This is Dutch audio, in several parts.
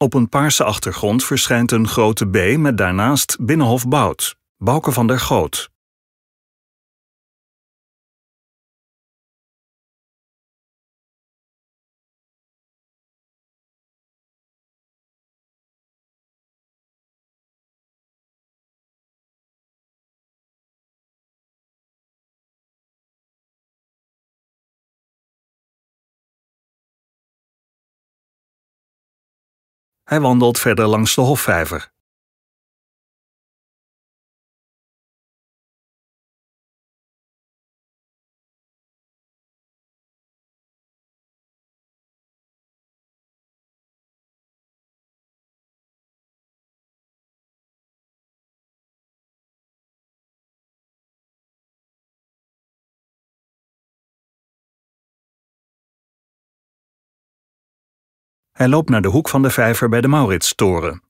Op een paarse achtergrond verschijnt een grote B met daarnaast Binnenhof bouwt, Bouke van der Goot. Hij wandelt verder langs de Hofvijver. Hij loopt naar de hoek van de vijver bij de Mauritstoren.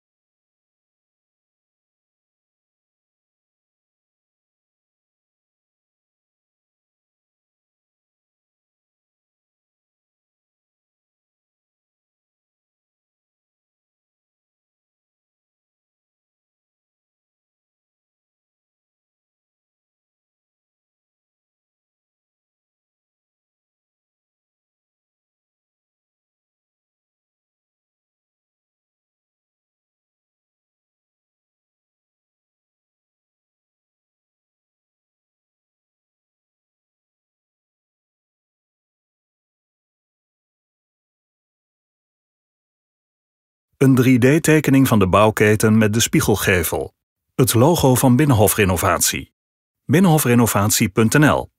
Een 3D-tekening van de bouwketen met de spiegelgevel. Het logo van Binnenhofrenovatie. Binnenhofrenovatie.nl